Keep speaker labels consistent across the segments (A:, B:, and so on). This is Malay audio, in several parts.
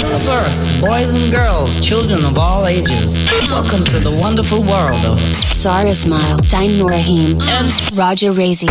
A: People of Earth, boys and girls, children of all ages, welcome to the wonderful world of
B: Zara Smile, Dine Norahim,
A: and
B: Roger Razi.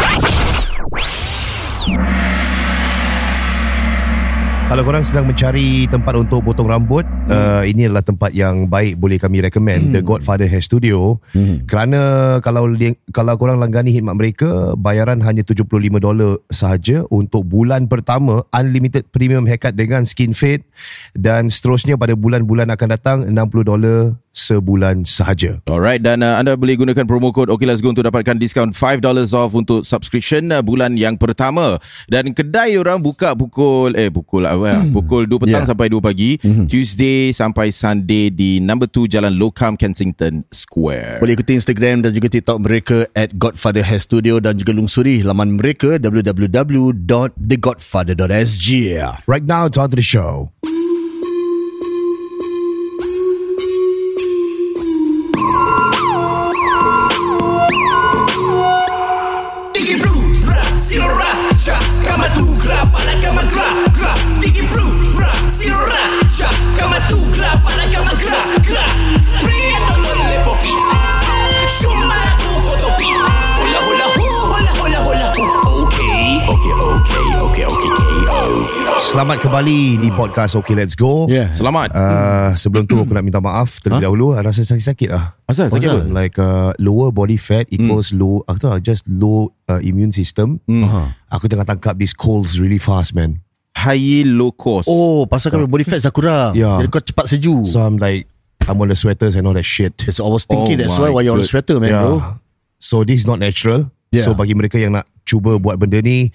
C: Kalau korang sedang mencari tempat untuk potong rambut, ini adalah tempat yang baik, boleh kami recommend. The Godfather Hair Studio. Kerana kalau korang langgani khidmat mereka, bayaran hanya $75 sahaja untuk bulan pertama, unlimited premium haircut dengan skin fade, dan seterusnya pada bulan-bulan akan datang $60 sebulan sahaja.
D: Alright, dan anda boleh gunakan promo code OK Let's Go untuk dapatkan diskaun $5 off untuk subscription bulan yang pertama. Dan kedai orang buka pukul 2 petang sampai 2 pagi, Tuesday sampai Sunday di number 2 Jalan Lokam, Kensington Square.
E: Boleh ikuti Instagram dan juga TikTok mereka @Godfather Hair Studio, dan juga lungsuri laman mereka www.thegodfather.sg.
C: Right now, it's on to the show. Selamat kembali di podcast OK Let's Go.
D: Selamat.
C: Sebelum tu aku nak minta maaf terlebih dahulu. Rasa sakit-sakit lah.
D: Asal sakit apa?
C: Like lower body fat equals low, aku tahu, just low immune system. Aku tengah tangkap this colds really fast, man.
D: High low cost.
E: Oh, pasal kau body fat Sakura. Jadi kau cepat sejuk.
C: So I'm on the sweaters and all that shit.
E: I was thinking that's why you're on the sweater, man, bro.
C: So this is not natural. So bagi mereka yang nak cuba buat benda ni,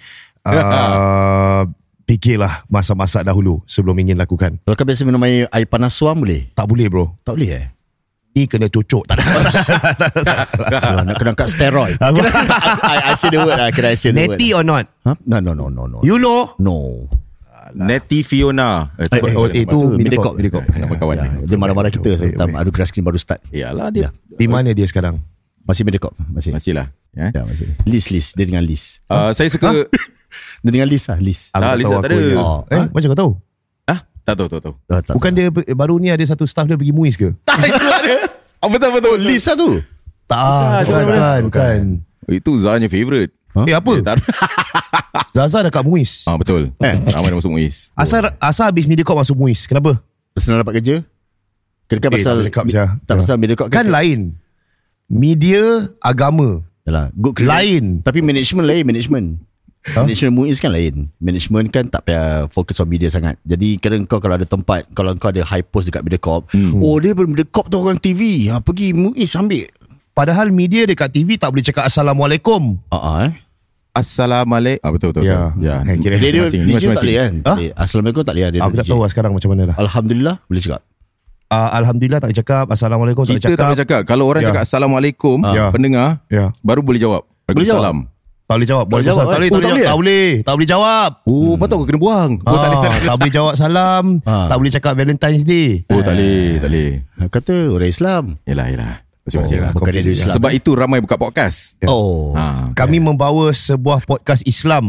C: fikirlah masak-masak dahulu sebelum ingin lakukan.
E: Kalau kau biasa minum air panas suam boleh?
C: Tak boleh, bro.
E: Tak boleh
C: Ni kena cocok. Tak ada.
E: Nak kena angkat steroid. I say the word. Can I say the word?
C: Netty or not?
E: Huh? No.
C: You know?
E: No.
D: Netty Fiona.
C: Itu Medicorp.
D: Nama kawan
E: dia marah-marah kita tentang adu keras kini baru start.
D: Yalah dia.
C: Di mana dia sekarang?
E: Masih Medicorp. Masih
D: lah.
E: Ya, masih. Liz. Dia dengan Liz.
D: Saya suka
E: dia dengan Liz lah. Liz.
D: Liz tak ada.
C: Macam kau tahu?
D: Tak tahu.
C: Bukan dia baru ni ada satu staff dia pergi muis ke?
D: Tak, itu ada. Betul.
E: Liz lah tu.
C: Bukan.
D: Itu Zahnya favourite.
C: Apa? Zaza dah kat muis.
D: Betul. Ramai dah masuk muis.
C: Asal habis Mediacorp masuk muis. Kenapa?
E: Senang dapat kerja. Kan pasal pasal Mediacorp
C: kan lain. Media agama.
E: Yalah, good
C: lain.
E: Tapi management lain, management MUIS kan lain. Management kan tak payah fokus on media sangat. Jadi kadang kau kalau ada tempat, kalau kau ada high post dekat Mediacorp, dia Mediacorp tu orang TV, pergi MUIS ambil.
C: Padahal media dekat TV tak boleh cakap Assalamualaikum.
D: Assalamualaikum. Betul.
C: Ya.
D: Kira
E: masing-masing.
D: Masing-masing.
E: Tak boleh kan? Assalamualaikum tak boleh.
C: Aku tak tahu sekarang macam mana dah.
E: Alhamdulillah boleh cakap.
C: Alhamdulillah tak boleh cakap. Assalamualaikum tak boleh cakap.
D: Kita tak boleh cakap. Kalau orang cakap Assalamualaikum, pendengar baru boleh jawab.
E: Boleh jawab.
D: Salam.
C: Tak boleh jawab. Tak boleh jawab.
D: Patut aku kena buang.
C: Tak boleh jawab salam. Tak boleh cakap Valentine's Day.
D: Tak boleh.
E: Kata orang Islam.
D: Yelah. Masing-masing lah.
E: Islam.
D: Sebab itu ramai buka podcast.
C: Kami membawa sebuah podcast Islam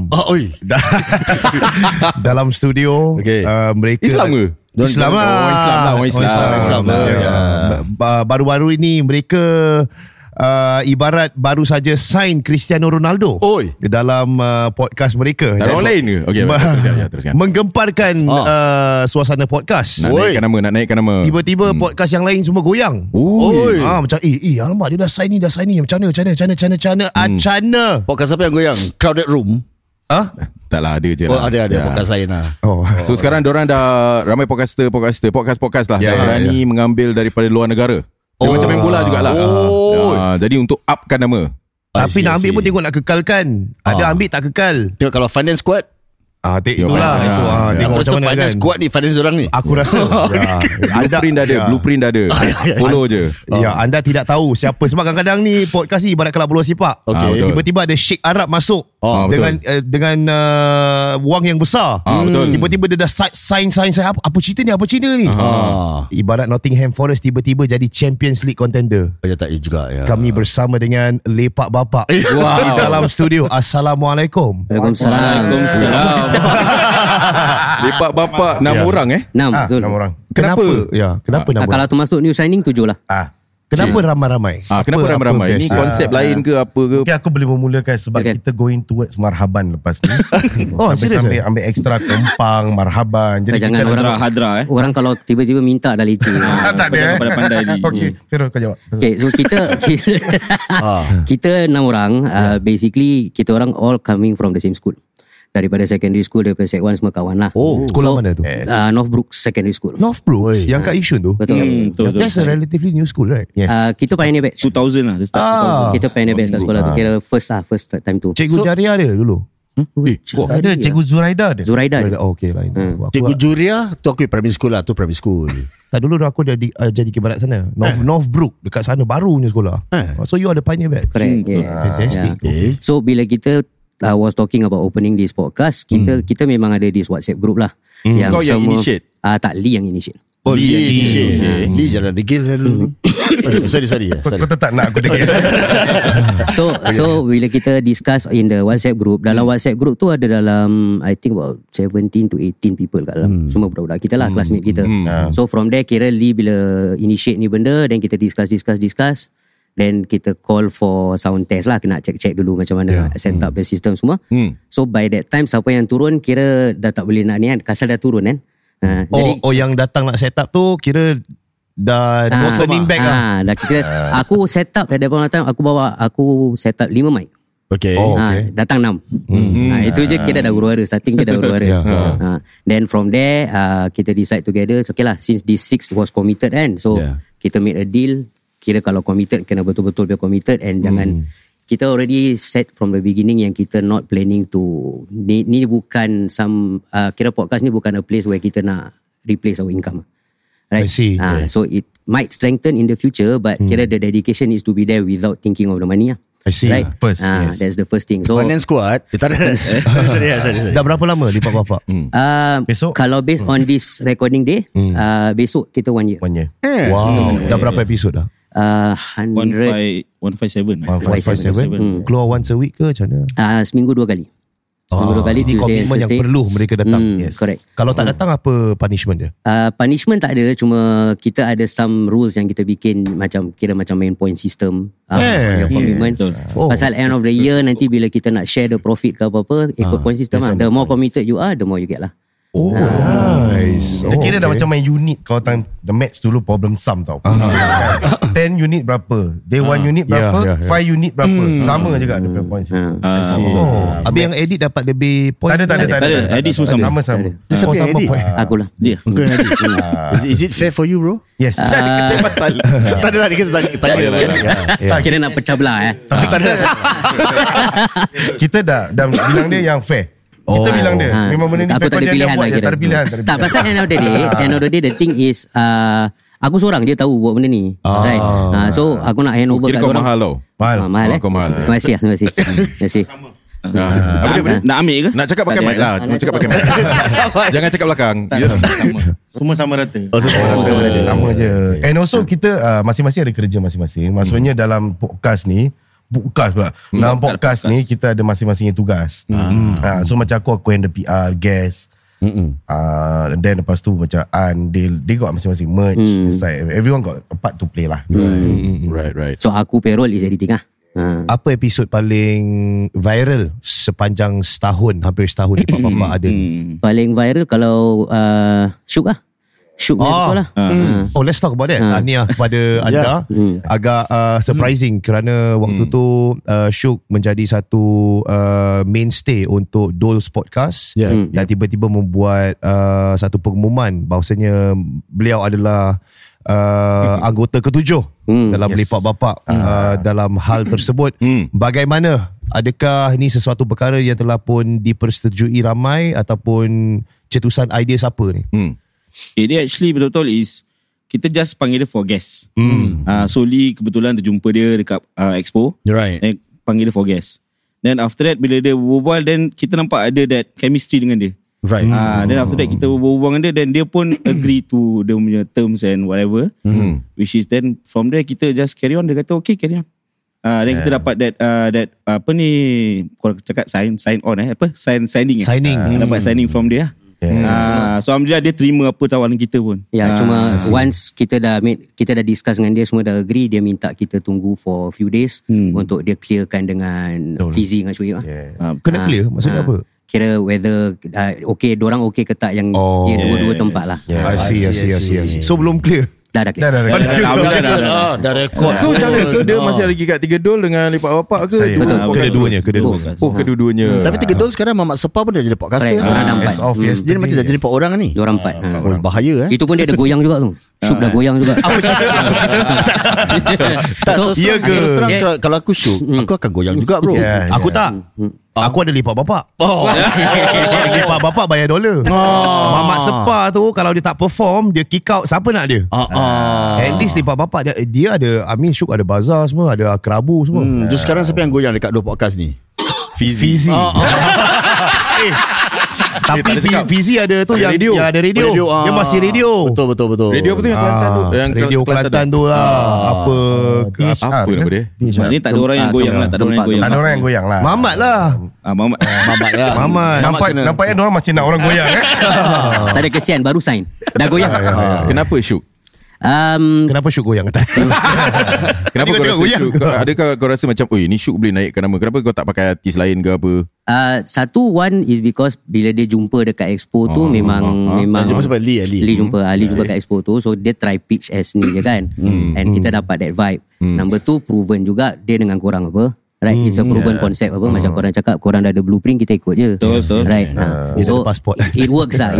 C: dalam studio. Mereka
D: Islam ke?
C: Islam lah.
D: Orang Islam.
C: Baru-baru ini mereka ibarat baru saja sign Cristiano Ronaldo dalam podcast mereka.
D: Tak ada orang lain ke? Okay, teruskan.
C: Menggemparkan suasana podcast.
D: Nak naikkan nama.
C: Tiba-tiba podcast yang lain semua goyang. Macam alamak dia dah sign ni. Macam mana?
E: Podcast apa yang goyang? Crowded Room.
D: Taklah, ada je lah.
E: Ada podcast lain lah.
D: So sekarang diorang dah ramai podcast lah. Berani mengambil daripada luar negara. Dia macam main bola jugalah. Jadi untuk upkan nama.
C: Tapi nak ambil pun tengok nak kekalkan. Ada ambil tak kekal.
E: Tengok kalau finance squad.
C: Itulah. Tengok macam mana
E: finance
C: kan.
E: squad ni, finance orang ni.
C: Aku rasa
D: Blueprint dah ada. Follow je.
C: Anda tidak tahu siapa. Sebab kadang-kadang ni podcast ni ibarat kelab bola sepak. Tiba-tiba ada Sheikh Arab masuk. dengan wang yang besar.
D: Betul.
C: Tiba-tiba dia dah sign apa cerita ni, ibarat Nottingham Forest tiba-tiba jadi Champions League contender.
E: Tak juga ya.
C: Kami bersama dengan Lepak Bapak di dalam studio. Assalamualaikum.
F: Waalaikumsalam.
D: Lepak Bapak 6 orang
F: 6 betul.
C: 6 orang. Kenapa? Kenapa 6 orang?
F: Kalau termasuk New Signing 7 lah.
C: Kenapa ramai-ramai?
D: Kenapa ramai-ramai? Ini konsep lain ke apa ke?
G: Okay, aku boleh memulakan sebab kita going towards marhaban lepas ni.
C: Serius?
G: Ambil ekstra kempang, marhaban. Jadi
F: Jangan
G: kita
F: orang
H: hadra
F: Orang kalau tiba-tiba minta dah leceh.
G: tak ada.
H: Pada pandai ni.
G: Okay, Feroz kau jawab.
F: Okay, so kita 6 orang. Basically, kita orang all coming from the same school. Daripada secondary school, daripada Sec 1 semua kawan lah.
C: Sekolah mana tu?
F: Northbrook Secondary School.
C: Northbrook yang kat Yishun tu.
F: Betul.
C: That's a relatively new school, right?
G: Yes.
F: Kita pioneer batch.
H: 2000 lah. Dia start 2000.
F: Kita pioneer batch kat sekolah tu. Kira first time tu.
C: Cikgu Jaria dia dulu.
G: Ada Cikgu Zuraida dia.
F: Zuraida.
C: Okay, lain.
E: Cikgu Juria tu aku primary school lah. Tu primary school.
C: Tak, dulu aku jadi ke barat sana. Northbrook dekat sana baru punya sekolah. So you are the pioneer batch.
F: Correct.
C: Fantastic.
F: Yeah. So bila kita was talking about opening this podcast, kita memang ada this WhatsApp group lah.
D: Kau yang initiate?
F: Tak, Lee yang initiate.
E: Lee jalan degil saya dulu. Sorry.
G: Kau tetap nak aku degil.
F: So bila kita discuss in the WhatsApp group, dalam WhatsApp group tu ada dalam I think about 17 to 18 people kat dalam. Semua budak-budak kita lah, classmate kita. So from there kira Lee bila initiate ni benda, then kita discuss. Then kita call for sound test lah. Kena check dulu macam mana set up the system semua. So by that time siapa yang turun kira dah tak boleh nak ni kan. Kasar dah turun kan.
C: Jadi, yang datang nak set up tu kira dah no turning back lah.
F: Dah kira aku set up at that point of time, aku set up 5 mic.
E: Okay.
F: Datang 6. Itu je kira dah huru-hara. Starting dia dah huru-hara. Then from there kita decide together. Okay lah, since this 6 was committed kan. So kita made a deal. Kira kalau committed kena betul-betul be committed. And jangan, kita already set from the beginning yang kita not planning to ni bukan kira podcast ni bukan a place where kita nak replace our income, right?
C: I see.
F: So it might strengthen in the future, but kira the dedication is to be there without thinking of the money lah.
C: I see.
F: Right?
G: First, yes.
F: That's the first thing. So
E: Finance squad. Tak ada. Sorry.
C: Dah berapa lama Lepak Bapak?
G: Besok?
F: Kalau based on this recording day, besok kita 1 year.
G: 1 year.
C: Wow. Dah berapa episod dah?
F: 157.
C: 157. Keluar once a week ke macam mana?
F: Seminggu 2 kali. Seminggu 2 kali,
C: ini
F: Tuesday
C: komitmen
F: and
C: yang
F: Thursday.
C: perlu mereka datang.
F: Yes. Correct.
C: Kalau tak datang apa punishment dia?
F: Punishment tak ada, cuma kita ada some rules yang kita bikin macam main point system. Your commitments. Pasal end of the year nanti bila kita nak share the profit ke apa-apa, ikut point system lah. The more committed you are, the more you get lah.
C: Nice.
G: Dia kira dah macam main unit. Kalau the maths dulu problem sum tau. 10 unit berapa, day 1 unit berapa, 5 unit berapa. Sama juga ada point system.
C: Habis yang edit dapat lebih point?
G: Tak ada.
H: Edit semua sama.
G: Sama.
E: Dia siapa yang edit?
F: Aku lah.
H: Dia.
E: Is it fair for you bro?
G: Yes.
E: Kecil pasal. Tak ada lah dia tanya.
F: Kira nak pecah belah
G: Tapi tak ada. Kita dah bilang dia yang fair. Kita bilang dia memang benda ni
F: aku tak ada pilihan lah kira.
G: Tak ada pilihan.
F: Tak, pasal end of the day the thing is aku seorang dia tahu buat benda ni, right? So aku nak hand over
D: Kira
F: kat
D: kau
F: orang.
D: mahal tau.
F: Mahal
D: Kau mahal.
F: Terima kasih.
D: Apa dia?
H: Nak ambil ke?
D: Nak cakap pakai mic lah. Nak cakap pakai mic. Jangan cakap belakang.
H: Semua sama rata.
G: Sama je. And also kita masing-masing ada kerja masing-masing. Maksudnya dalam podcast ni, dalam podcast ni kita ada masing-masing tugas. So macam aku handle PR, guest. Then lepas tu macam they got masing-masing merch inside. Everyone got a part to play lah.
D: Right.
F: So aku payroll is editing lah.
C: Apa episod paling viral sepanjang setahun, hampir setahun Lepak Bapak ada ni?
F: Paling viral kalau Syuk lah. Syuk betul lah.
C: Let's talk about that. Tahniah kepada anda. Agak surprising kerana waktu tu Syuk menjadi satu mainstay untuk Doles Podcast dan tiba-tiba membuat satu pengumuman bahawasanya beliau adalah anggota ke-7 dalam Lepak Bapak. Dalam hal tersebut, bagaimana? Adakah ini sesuatu perkara yang telah pun dipersetujui ramai ataupun cetusan idea siapa ni?
H: Dia actually betul-betul is kita just panggil dia for guest. So Lee kebetulan terjumpa dia dekat expo.
E: Right.
H: Panggil dia for guest. Then after that bila dia berbual, then kita nampak ada that chemistry dengan dia.
E: Right.
H: Then after that kita berbual dengan dia, then dia pun agree to dia punya terms and whatever. Which is then from there kita just carry on. Dia kata okay, carry on. Then kita dapat that apa ni, korang cakap signing signing. Dapat signing from dia. So alhamdulillah dia terima apa tawaran kita pun.
F: Cuma once kita dah discuss dengan dia, semua dah agree, dia minta kita tunggu for few days untuk dia clearkan dengan Fizi dengan Syuib.
C: Kena clear maksudnya apa?
F: Kira whether okay, dorang okay ke tak yang dia dua-dua tempat lah.
C: I see. So belum clear.
F: Dah clear.
E: Dah rekod.
D: So macam mana? So dia masih lagi kat 3 Dol dengan Lepak Bapak ke?
F: Betul.
C: Kedua-duanya.
D: Kedua-duanya.
E: Tapi 3 Dol sekarang Mamat Sepa pun dah jadi podcaster.
C: As of
E: Dia macam dah jadi 4 orang ni.
F: Diorang 4.
E: Bahaya
F: Itu pun dia ada goyang juga tu. Syuk dah goyang juga.
E: Apa cerita?
C: Ya ke?
E: Kalau aku Syuk, aku akan goyang juga bro.
C: Aku tak. Aku ada lipat bapak. Lipat bapak bayar $. Mamat Sepa tu kalau dia tak perform, dia kick out, siapa nak dia? At least lipat bapak dia ada, Syuk ada bazar semua, ada kerabu semua.
E: Just sekarang siapa yang goyang dekat 2 podcast ni?
C: Fizi. Tapi Fizi ada tu yang ada radio. Dia masih radio.
E: Betul.
D: Radio apa tu yang Kelantan tu? Yang
C: Radio Kelantan tu lah. Apa
D: nama dia?
H: Ni tak ada orang yang goyang lah. Tak ada orang yang goyang
G: lah.
C: Mamat lah.
H: Mamat lah.
G: Nampaknya diorang masih nak orang goyang.
F: Tak ada kesian, baru sign. Dah goyang.
D: Kenapa Syuk?
C: Kenapa Syuk goyang?
D: Kenapa kau rasa Syuk? Adakah kau rasa macam ni Syuk boleh naikkan nama? Kenapa kau tak pakai artis lain ke apa?
F: One is because bila dia jumpa dekat expo tu memang
E: jumpa sebab Ali
F: jumpa kat expo tu, so dia try pitch as ni je kan. And kita dapat that vibe. Number 2, proven juga dia dengan korang apa. Right, it's a proven concept apa. Macam korang cakap, korang dah ada blueprint, kita ikut je.
H: Betul.
F: Right. So it works lah.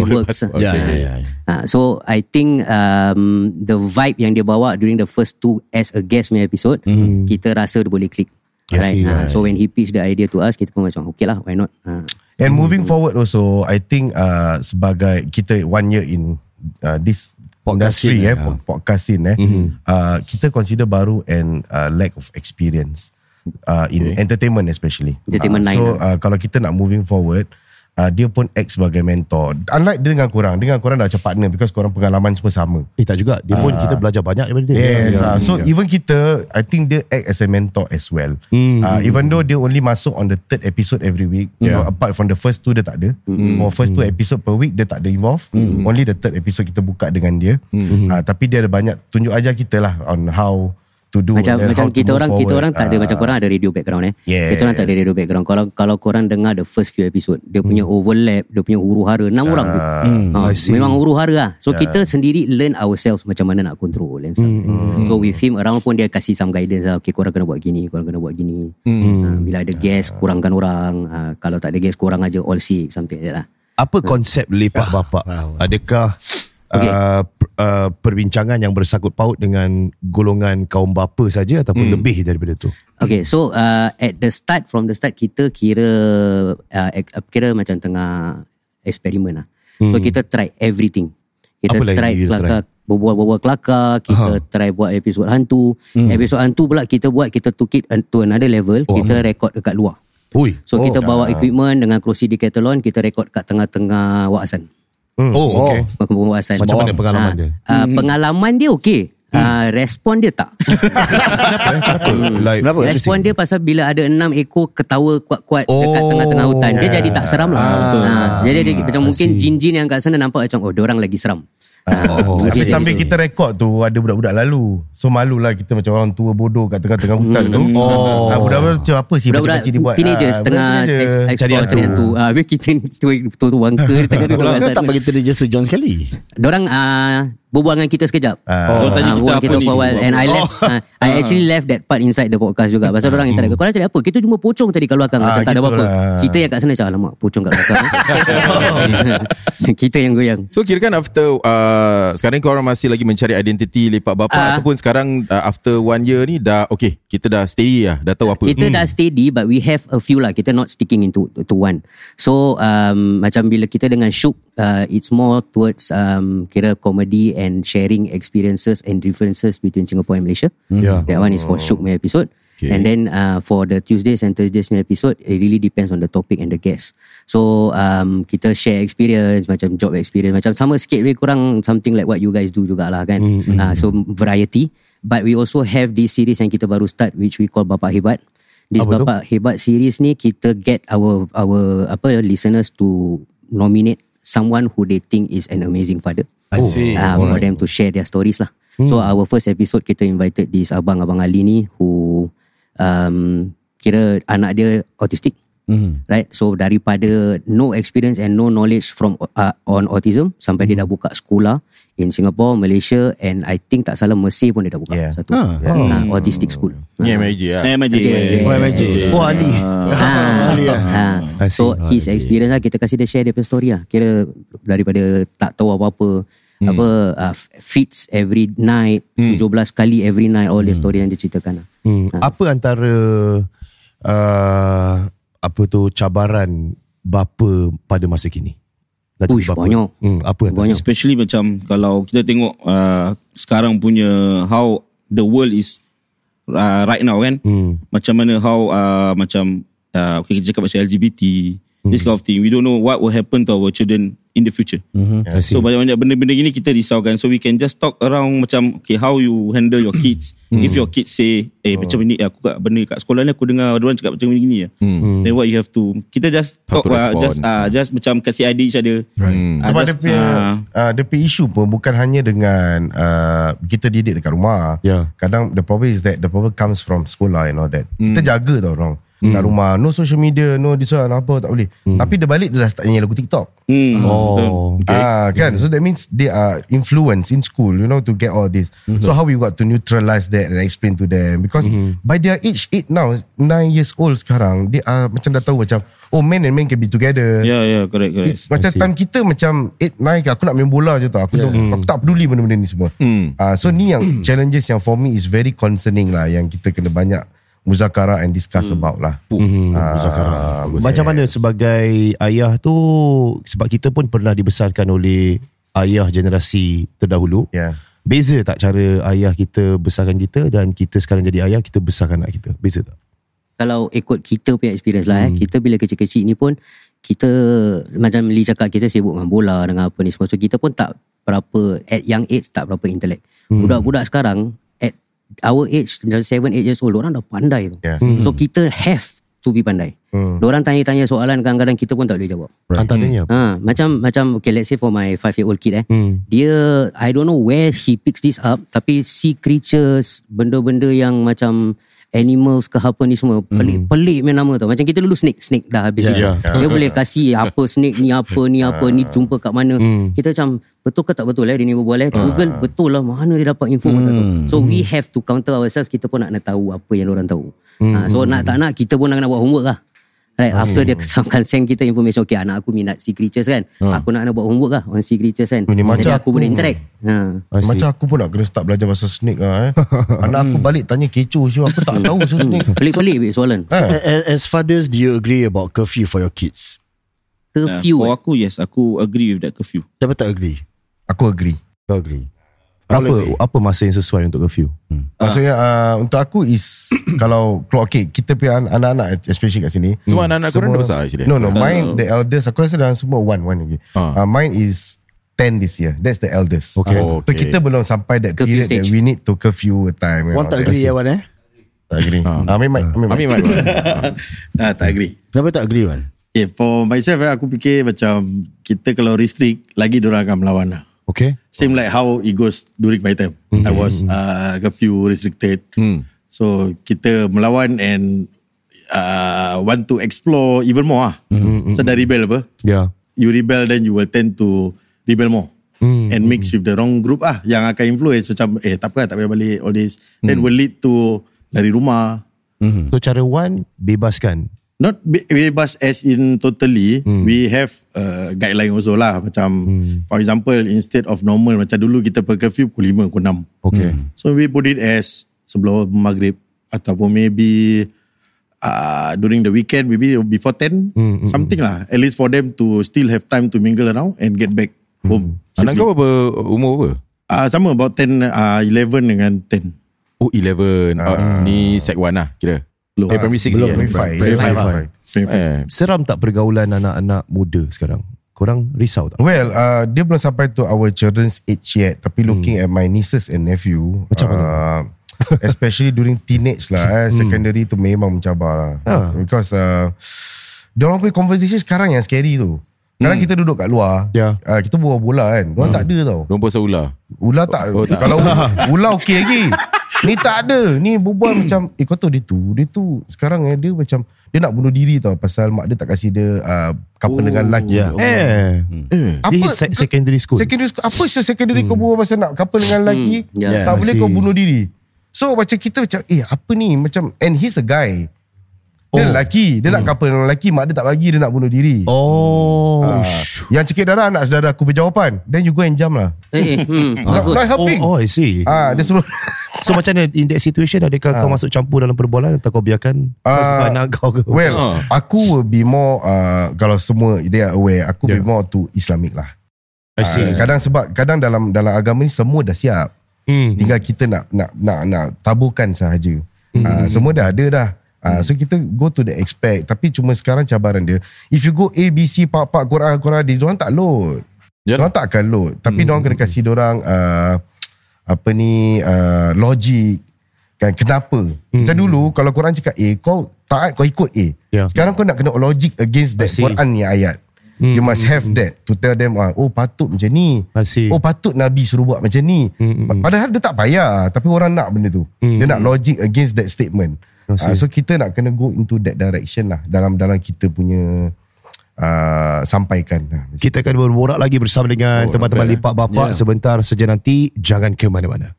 F: So I think the vibe yang dia bawa during the first 2 as a guest punya episode, kita rasa dia boleh click. Right. So when he pitched the idea to us, kita pun macam okay lah, why not.
G: And moving forward also, I think sebagai kita 1 year in this industry, podcast scene, kita consider baru and lack of experience in entertainment especially.
F: Entertainment
G: so kalau kita nak moving forward, dia pun act sebagai mentor. Unlike dia dengan korang dah macam partner, because korang pengalaman semua sama.
C: Tak juga. Dia pun kita belajar banyak daripada dia.
G: So even kita, I think dia act as a mentor as well. Even though dia only masuk on the 3rd episode every week, apart from the first 2 dia tak ada. For first 2 episode per week dia tak ada involve. Only the 3rd episode kita buka dengan dia. Tapi dia ada banyak tunjuk ajar kita lah on how to do,
F: macam kita orang tak ada, macam korang ada radio background kita orang tak ada radio background. Kalau korang dengar the first few episode, dia punya overlap, dia punya huru-hara 6 orang tu. Memang huru-hara lah. So kita sendiri learn ourselves macam mana nak control and stuff. So with him around pun dia kasih some guidance lah. Okay, korang kena buat gini, korang kena buat gini. Bila ada guest, kurangkan orang. Kalau tak ada guest, korang aja all sick, something like that lah.
C: Apa konsep Lepak Bapak? Adakah perbincangan yang bersangkut paut dengan golongan kaum bapa saja ataupun lebih daripada tu?
F: Okay, so from the start kita kira macam tengah eksperimen lah. So kita try everything. Kita try kelakar, berbual kelakar. Kita try buat episod hantu. Episod hantu pula kita buat, kita took it to another level. Kita record dekat luar. So kita bawa equipment dengan kerusi Decathlon, kita record kat tengah-tengah Wak Hassan.
C: Okay. Macam mana pengalaman dia?
F: Pengalaman dia okay. Respon dia tak. Kenapa? Respon dia pasal bila ada 6 ekor ketawa kuat-kuat dekat tengah-tengah hutan, dia jadi tak seram lah. Jadi macam mungkin jin-jin yang kat sana nampak macam diorang lagi seram.
G: Tapi sambil kita rekod tu, ada budak-budak lalu. So malulah kita macam orang tua bodoh kat tengah-tengah hutan tu. Budak-budak macam apa sih
F: budak-budak
G: macam buat
F: teenagers tengah explore cari hantu. Habis kita betul-betul wangka di tengah duduk.
E: Tak bagi teenagers tu John sekali.
F: Diorang berbual dengan kita sekejap. Berbual kita for a while. And I actually left that part inside the podcast juga. Pasal orang yang tak ada, korang cari apa? Kita cuma pocong tadi kat belakang. Macam tak ada apa-apa. Kita yang kat sana macam alamak pocong kat belakang. Kita yang goyang.
D: So kira kan after sekarang korang masih lagi mencari identiti Lepak Bapak, ataupun sekarang after 1 year ni dah okay, kita dah steady lah, dah tahu apa.
F: Kita dah steady, but we have a few lah. Kita not sticking into one. So macam bila kita dengan Syuk, it's more towards kira comedy and sharing experiences and differences between Singapore and Malaysia. That one is for Syuk my episode.
D: Okay.
F: And then for the Tuesdays and Thursdays episode, it really depends on the topic and the guest. So kita share experience, macam job experience, macam sama sikit lebih kurang something like what you guys do jugalah kan. So variety. But we also have this series yang kita baru start, which we call Bapak Hebat. This Bapak Hebat series ni, kita get our listeners to nominate someone who they think is an amazing father.
E: I see.
F: For them to share their stories lah. So our first episode, kita invited this Abang Ali ni who kira anak dia autistic. Right, so daripada no experience and no knowledge from on autism sampai dia dah buka sekolah in Singapore, Malaysia, and I think tak salah Mesir pun dia dah buka satu autistic school.
D: MIJ lah.
E: MIJ. Oh, Ali.
F: So his experience lah, kita kasih dia share dia punya story lah. Kira daripada tak tahu apa-apa, feeds every night, 17 kali every night, all the story yang dia ceritakan lah.
C: Apa antara cabaran bapa pada masa kini?
F: Banyak.
C: Apa
F: banyak.
H: Especially macam kalau kita tengok sekarang punya how the world is right now kan. Macam mana how kita cakap pasal LGBT, this kind of thing. We don't know what will happen to our children in the future. So banyak-banyak benda-benda gini kita risaukan. So we can just talk around macam how you handle your kids. If your kids say macam ni aku kat benda kat sekolah ni aku dengar orang cakap macam ni then what you have to, kita just talk just macam kasih idea each other.
G: Sebab dia punya isu pun bukan hanya dengan kita didik dekat rumah. Kadang the problem is that the problem comes from sekolah and all that. Kita jaga tau orang kat rumah, no social media, no this one, apa tak boleh. Tapi dia balik dia dah start nyanyi lagu TikTok. Kan, so that means they are influenced in school, you know, to get all this. So how we got to neutralize that and explain to them, because by their age 8 now, 9 years old sekarang, they are macam dah tahu macam men and men can be together.
H: Correct.
G: It's macam time kita macam 8, 9 aku nak main bola je tau. Aku tak peduli benda-benda ni semua. So ni yang challenges yang for me is very concerning lah, yang kita kena banyak muzakarah and discuss about lah.
C: Macam mana sebagai ayah tu, sebab kita pun pernah dibesarkan oleh ayah generasi terdahulu. Beza tak cara ayah kita besarkan kita dan kita sekarang jadi ayah, kita besarkan anak kita? Beza tak?
F: Kalau ikut kita punya experience lah kita bila kecil-kecil ni pun, kita macam Lee cakap, kita sibuk dengan bola dengan apa ni semua. So kita pun tak berapa, at young age tak berapa intellect. Budak-budak sekarang our age, 7-8 years old, orang dah pandai tu. So kita have to be pandai. Diorang tanya-tanya soalan, kadang-kadang kita pun tak boleh jawab.
C: Antaranya
F: macam okay, let's say for my 5-year-old kid dia, I don't know where he picks this up, tapi sea creatures, benda-benda yang macam animals ke apa ni semua, pelik-pelik main nama tau. Macam kita dulu snake dah habis. Dia boleh kasih apa snake ni apa ni jumpa kat mana. Kita macam betul ke tak betul dia ni berbual Google betul lah, mana dia dapat info macam tu. So we have to counter ourselves. Kita pun nak tahu apa yang orang tahu. So nak tak nak kita pun nak buat homework lah. Right, after dia send kita information, okay, anak aku minat sea creatures kan, aku nak buat homework lah on sea creatures kan. Jadi aku boleh interact.
G: Macam aku pun nak kena start belajar pasal snake lah. Anak aku balik tanya kecoh, aku tak tahu pasal snake.
F: Pelik-pelik soalan.
E: As fathers, do you agree about curfew for your kids?
F: Curfew
H: for aku, yes, aku agree with that curfew.
E: Siapa tak agree?
G: Aku agree.
E: Kau agree?
C: Apa masa yang sesuai untuk curfew?
G: Maksudnya untuk aku is kalau okay, kita punya anak-anak especially kat sini,
D: semua anak-anak korang dah besar actually.
G: No, mine the eldest, aku rasa dah semua one lagi. Mine is 10 this year. That's the eldest.
C: Okay.
G: So kita belum sampai that
F: curfew
G: period that we need to curfew time.
E: One tak agree Wan
G: Tak agree. Amin.
I: Tak agree.
E: Kenapa tak agree Wan?
I: For myself, aku fikir macam kita kalau restrict, lagi diorang akan melawan lah.
C: Okay.
I: Same like how it goes during my time. I was curfew restricted. So kita melawan and want to explore even more. So dah rebel apa? You rebel, then you will tend to rebel more. And mix with the wrong group yang akan influence macam tak apa, tak payah balik all this. Then will lead to lari rumah.
C: So cara Wan bebaskan.
I: Not bebas as in totally. We have guideline also lah. Macam for example, instead of normal macam dulu kita per curfew pukul 5, pukul 6.
C: Okay.
I: So we put it as sebelum maghrib, ataupun maybe during the weekend, maybe before 10, something lah. At least for them to still have time to mingle around and get back home.
D: Anak kau umur apa?
I: Sama about 10, 11 dengan 10.
D: Oh 11. Ni sec 1 lah kira. Primary 6
G: Belum,
D: ni.
C: Seram tak pergaulan anak-anak muda sekarang? Korang risau tak?
G: Well, dia belum sampai to our children's age yet. Tapi looking at my nieces and nephew,
C: macam mana?
G: Especially during teenage lah, secondary tu memang mencabar lah. Because diorang punya conversation sekarang yang scary tu. Sekarang kita duduk kat luar, kita bawa bola kan. Diorang tak ada tau.
D: Diorang pasal ular.
G: Ular tak,
D: tak.
G: Kalau ular okey lagi. Ni tak ada. Ni berbual macam kau tahu dia tu sekarang dia macam dia nak bunuh diri tau pasal mak dia tak kasih dia couple dengan lelaki.
C: Apa secondary school?
G: Secondary school. Apa secondary kau buat pasal nak couple dengan lelaki? Tak boleh kau bunuh diri. So macam kita macam apa ni macam, and he's a guy. Dia lelaki, dia nak couple dengan lelaki, mak dia tak bagi, dia nak bunuh diri. Yang cekik darah anak saudara aku berjawapan. Then you go and jump lah. Not helping.
C: I see.
G: Dia suruh.
C: So macam mana in that situation, adakah kau masuk campur dalam perbualan atau kau biarkan anak kau ke?
G: Well, aku will be more kalau semua they are aware, aku be more to Islamic lah.
C: I see.
G: Kadang dalam agama ni semua dah siap. Tinggal kita nak taburkan sahaja. Semua dah ada dah. So kita go to the expect. Tapi cuma sekarang cabaran dia, if you go A, B, C, Pak Quran, diorang tak load. Diorang tak akan load. Tapi diorang kena kasih diorang logik kan, kenapa. Macam dulu kalau Quran cakap A, kau taat, kau ikut A. Sekarang kau nak kena logik against that Quran ni ayat. You must have that to tell them, patut macam ni. Patut Nabi suruh buat macam ni. Padahal dia tak payah, tapi orang nak benda tu. Dia nak logic against that statement. So kita nak kena go into that direction lah dalam kita punya sampaikan.
C: Kita akan berborak lagi bersama dengan teman-teman lipat bapak sebentar saja nanti. Jangan ke mana-mana.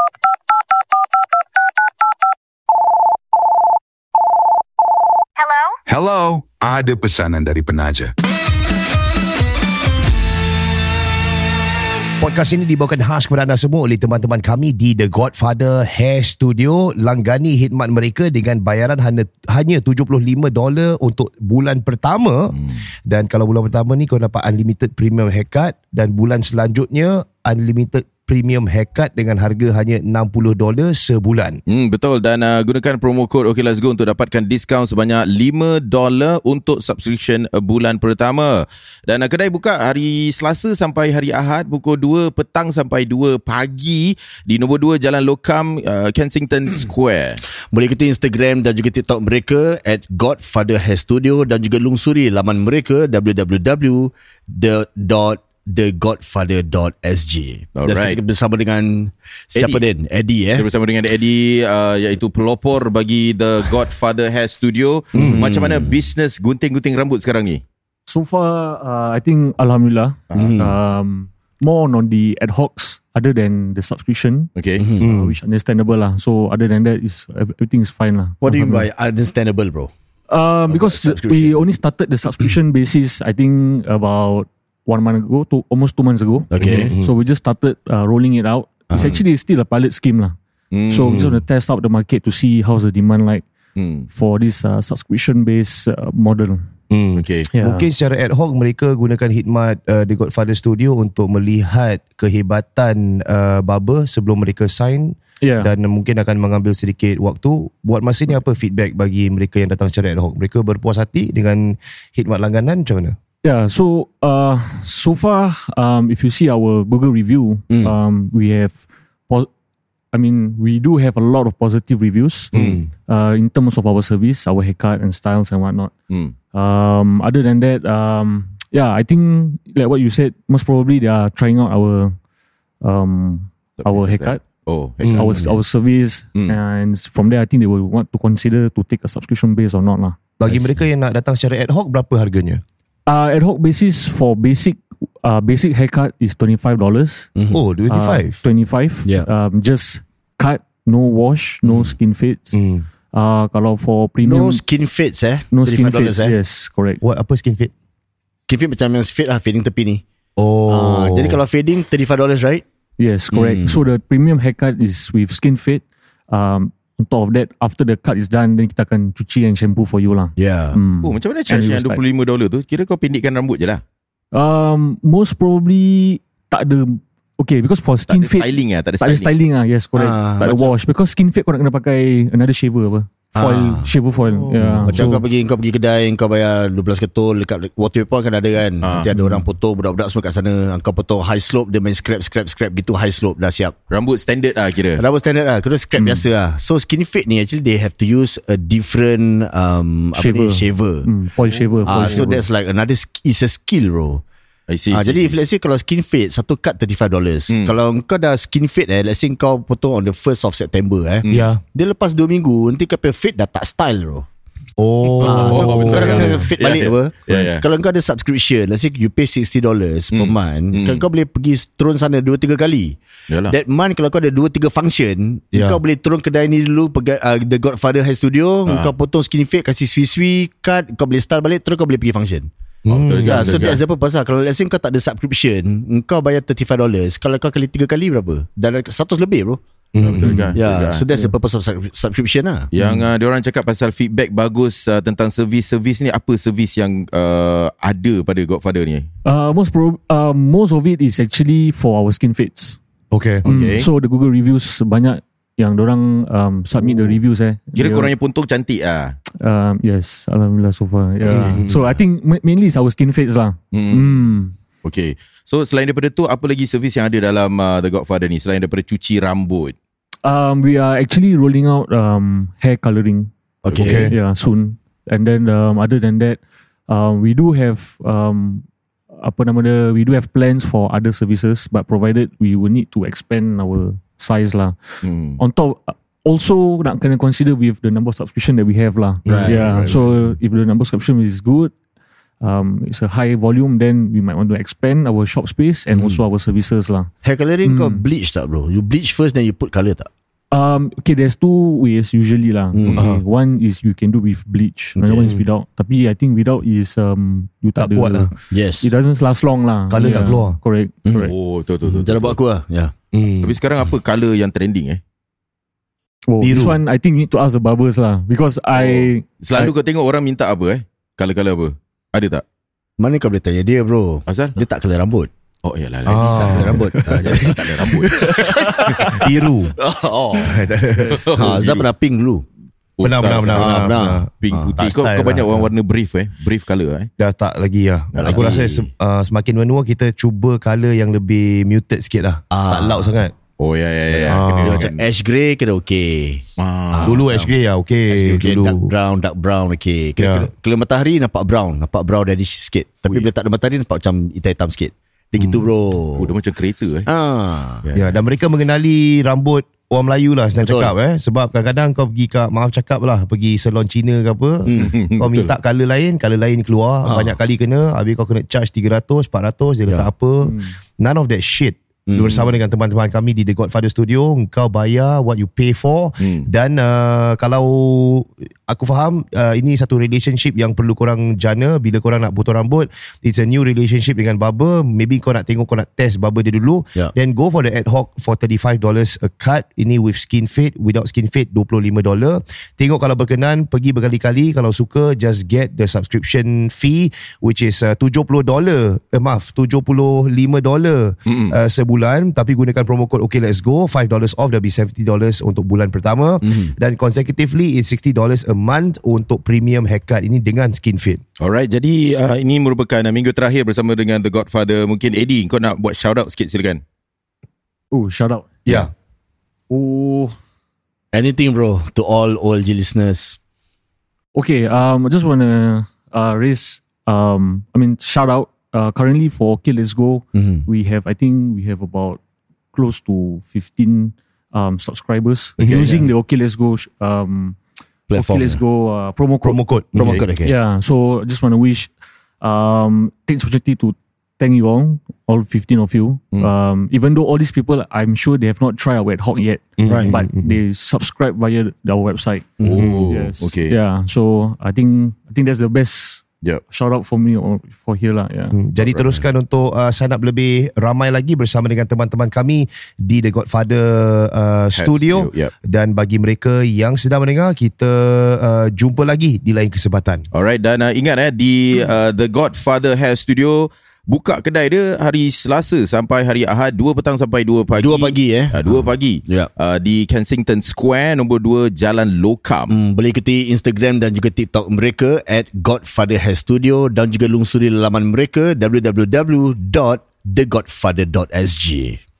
J: Hello, ada pesanan dari penaja.
C: Podcast ini dibawakan khas kepada anda semua oleh teman-teman kami di The Godfather Hair Studio. Langgani khidmat mereka dengan bayaran hanya $75 untuk bulan pertama. Dan kalau bulan pertama ni kau dapat unlimited premium haircut, dan bulan selanjutnya unlimited premium haircut dengan harga hanya $60 sebulan.
D: Betul, dan gunakan promo code OK Let's Go untuk dapatkan diskaun sebanyak $5 untuk subscription bulan pertama. Dan kedai buka hari Selasa sampai hari Ahad pukul 2 petang sampai 2 pagi di nombor 2 Jalan Lokam, Kensington Square.
E: Boleh ikuti Instagram dan juga TikTok mereka @Godfather Hair Studio, dan juga lungsuri laman mereka www.thegodfather.sg. Dan kita bersama dengan siapa Din? Eddie.
D: Kita bersama dengan Eddie, iaitu pelopor bagi The Godfather Hair Studio. Macam mana bisnes gunting-gunting rambut sekarang ni?
K: So far, I think Alhamdulillah, more on the ad hocs other than the subscription.
D: Okay.
K: Which understandable lah. So other than that, everything is fine lah.
E: What do you mean by understandable, bro?
K: Because we only started the subscription basis, I think about 1 month ago to almost 2 months ago.
E: Okay.
K: So we just started rolling it out. It's actually still a pilot scheme lah. So we just want to test out the market to see how's the demand like for this subscription based model.
D: Okay.
C: Mungkin secara ad hoc mereka gunakan khidmat The Godfather Studio untuk melihat kehebatan barber sebelum mereka sign. Dan mungkin akan mengambil sedikit waktu. Buat masa ni apa feedback bagi mereka yang datang secara ad hoc? Mereka berpuas hati dengan khidmat langganan macam mana?
K: Yeah, so far, if you see our Google review, we have, we do have a lot of positive reviews in terms of our service, our haircut and styles and whatnot. Other than that, I think like what you said, most probably they are trying out our haircut. Our service, and from there I think they will want to consider to take a subscription base or not lah.
C: Bagi mereka yang nak datang secara ad hoc, berapa harganya?
K: Ad hoc basis for basic haircut is $25.
C: Oh, 25.
K: 25. Yeah. Just cut, no wash, no skin fades. Kalau for premium,
E: no skin fades
K: no skin fades. Yes, correct.
C: What, apa skin fade?
E: Skin fade macam yang fade lah, fading tepi ni.
C: Oh.
E: Jadi kalau fading $35, right?
K: Yes, correct. So the premium haircut is with skin fade. On top of that, after the cut is done, then kita akan cuci and shampoo for you lah.
E: Yeah.
D: Macam mana charge yang $25 tu? Kira kau pendekkan rambut je lah.
K: Most probably tak ada Okay, because for
D: Tak
K: skin
D: ada
K: fade
D: styling lah. Tak ada
K: tak ada
D: styling.
K: styling lah. Yes, correct. Tak ada wash. Because skin fade kau nak kena pakai another shaver apa, foil, shaver foil.
E: Macam kau pergi kedai, kau bayar 12 ketul, dekat water paper kan ada kan. Nanti ada orang potong, budak-budak semua kat sana. Kau potong high slope, dia main scrap gitu, high slope dah siap.
D: Rambut standard lah kira.
E: Rambut standard lah, kena scrap biasa lah. So skin fade ni actually they have to use a different shaver.
K: Foil shaver.
E: So that's like another is a skill bro.
D: I see.
E: Jadi if let's say kalau skin fade, satu cut $35. Kalau kau dah skin fade let's say kau potong on the 1st of September dia lepas 2 minggu nanti kau punya fade dah tak style bro.
C: Oh,
E: so kau kena fade balik apa. Kalau kau ada subscription, let's say you pay $60 per month, kau boleh pergi turun sana 2-3 kali. That month kalau kau ada 2-3 function, kau boleh turun kedai ni dulu, The Godfather Hair Studio, kau potong skin fade, kasih swi-swi, cut, kau boleh style balik, terus kau boleh pergi function. So that's the purpose lah. Kalau let's say kau tak ada subscription, kau bayar $35. Kalau kau kali 3 kali berapa? Dah 100 lebih bro. So that's the purpose of subscription lah.
D: Yang diorang cakap pasal feedback bagus tentang servis ni. Apa servis yang ada pada Godfather ni?
K: Most of it is actually for our skin fades.
C: Okay.
K: So the Google reviews banyak yang diorang submit the reviews
D: Kira korang yang puntung cantik lah.
K: Yes, alhamdulillah so far. So I think mainly is our skin fades lah.
D: Okay. So selain daripada tu, apa lagi servis yang ada dalam The Godfather ni selain daripada cuci rambut?
K: We are actually rolling out hair colouring.
E: Okay.
K: Yeah, soon. And then other than that, we do have we do have plans for other services, but provided we will need to expand our size lah. On top, also nak kena consider with the number of subscription that we have lah. So if the number of subscription is good, it's a high volume, then we might want to expand our shop space and also our services lah.
E: Hair colouring kau bleach tak bro? You bleach first then you put colour tak?
K: Okay, there's 2 ways usually lah. One is you can do with bleach, another one is without. Tapi I think without is you tak
C: kuat lah.
E: Yes,
K: it doesn't last long lah.
C: Colour tak keluar.
K: Correct.
D: Oh, betul.
E: Jangan buat aku lah.
D: Tapi sekarang apa colour yang trending
K: This one I think need to ask the barbers lah, because
D: Selalu kau tengok orang minta apa colour-colour apa? Ada tak?
E: Mana kau boleh tanya dia bro?
D: Asal?
E: Dia tak colour rambut.
D: Oh iyalah
E: tak colour rambut. Jadi
D: tak ada rambut.
C: Biru.
E: Azab pernah pink dulu.
C: Benar.
D: Pink putih. Kau banyak orang warna brief brief colour
C: Dah tak lagi lah. Aku rasa semakin menua kita cuba colour yang lebih muted sikit lah. Tak loud sangat.
D: Oh ya.
E: Kena macam ash grey kena okay.
C: Dulu ash grey lah okay. Dulu
E: dark brown okay. Kalau matahari nampak brown reddish sikit. Tapi bila tak ada matahari nampak macam hitam-hitam sikit. Dia gitu bro.
D: Dia macam kereta
C: dan mereka mengenali rambut orang Melayu lah senang cakap sebab kadang-kadang kau pergi pergi salon Cina ke apa, kau minta colour lain keluar banyak kali kena, habis kau kena charge 300 400 dia letak apa. None of that shit. Bersama dengan teman-teman kami di The Godfather Studio, kau bayar what you pay for. Dan kalau aku faham ini satu relationship yang perlu korang jana bila korang nak potong rambut. It's a new relationship dengan barber. Maybe kau nak tengok, kau nak test barber dia dulu, then go for the ad hoc for $35 a cut. Ini with skin fade, without skin fade $25. Tengok kalau berkenan, pergi berkali-kali. Kalau suka, just get the subscription fee, which is $70 sebulan. Tapi gunakan promo code OK Let's Go, $5 off, dah be $70 untuk bulan pertama. Dan consecutively it's $60 a month untuk premium haircut ini dengan skin fade.
D: Alright, jadi ini merupakan minggu terakhir bersama dengan The Godfather. Mungkin Eddie, kau nak buat shout out sikit, silakan.
K: Shout out.
C: Yeah.
E: Anything bro, to all OLG listeners.
K: Okay, I just want to raise shout out. Currently for OK Let's Go, we have about close to 15 subscribers using the OK Let's Go
E: platform.
K: OK Let's Go promo code.
E: Okay.
K: Yeah, so I just want to wish take the opportunity to thank you all 15 of you. Even though all these people, I'm sure they have not tried our ad hoc yet, but they subscribe via our website.
D: Yes. Okay.
K: Yeah, so I think that's the best. Shout out for me for here lah.
C: Jadi teruskan untuk sign up lebih ramai lagi bersama dengan teman-teman kami di The Godfather Studio. Dan bagi mereka yang sedang mendengar, kita jumpa lagi di lain kesempatan.
D: Alright, dan ingat di The Godfather Hair Studio buka kedai dia hari Selasa sampai hari Ahad 2 petang sampai 2 pagi.
E: 2 pagi
D: 2 pagi. Di Kensington Square nombor 2 Jalan Lokam.
E: Boleh ikuti Instagram dan juga TikTok mereka @Godfather Hair Studio dan juga lungsuri laman mereka www.thegodfather.sg.